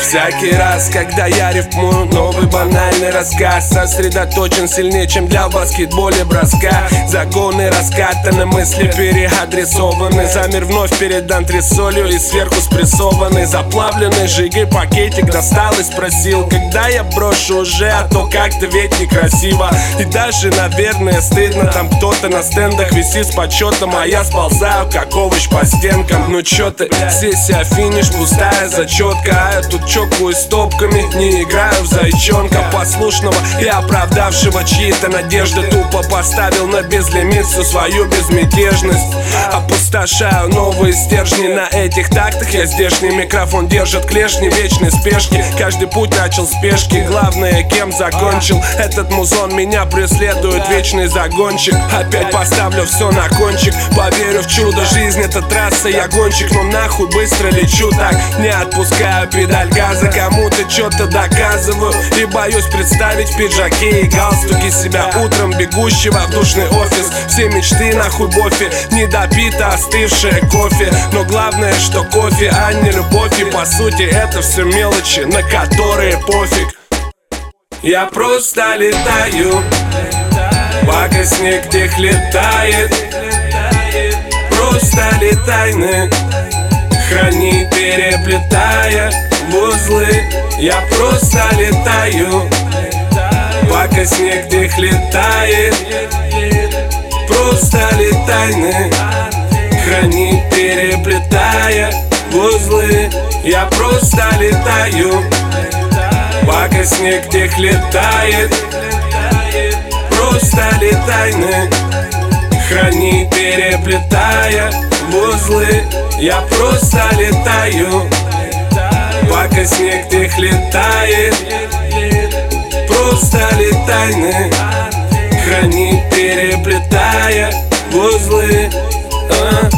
Всякий раз, когда я рифмую новый банальный рассказ, сосредоточен сильнее, чем для в баскетболе броска. Загоны раскатаны, мысли переадресованы. Замер вновь перед антресолью и сверху спрессованный. Заплавленный жигой пакетик достал и спросил: когда я брошу уже, а то как-то ведь некрасиво. И даже, наверное, стыдно. Там кто-то на стендах висит с почетом, а я сползаю, как овощ по стенкам. Ну чё ты, сессия, финиш, пустая зачетка. А я тут чокаюсь стопками, не играю в зайчонка послушного и оправдавшего чьи-то надежды. Тупо поставил на безлимит всю свою безмятежность. Опустошаю новые стержни на этих тактах. Я здешний, микрофон держит клешни вечной спешки. Каждый путь начал с пешки, главное, кем закончил. Этот музон меня преследует, вечный загонщик. Опять поставлю все на кончик, поверю в чудо, жизнь это трасса, я гонщик. Но нахуй быстро лечу, так не отпускаю педаль газа. Кому-то что-то доказываю и боюсь представить в пиджаке и галстуке себя утром бегущего в душный офис. Все мечты нахуй бофи, недопито остывшее кофе. Но главное, что кофе, а не любовь. И по сути это все мелочи, на которые пофиг. Я просто летаю, пока снег тих летает. Просто летайны, храни, переплетая в узлы. Я просто летаю, пока снег тих летает. Просто летайны, храни, переплетая в узлы. Я просто летаю, пока снег тих летает. Просто летайны, храни, переплетая в узлы. Я просто летаю, пока снег тих летает. Просто летайны, храни, переплетая в узлы.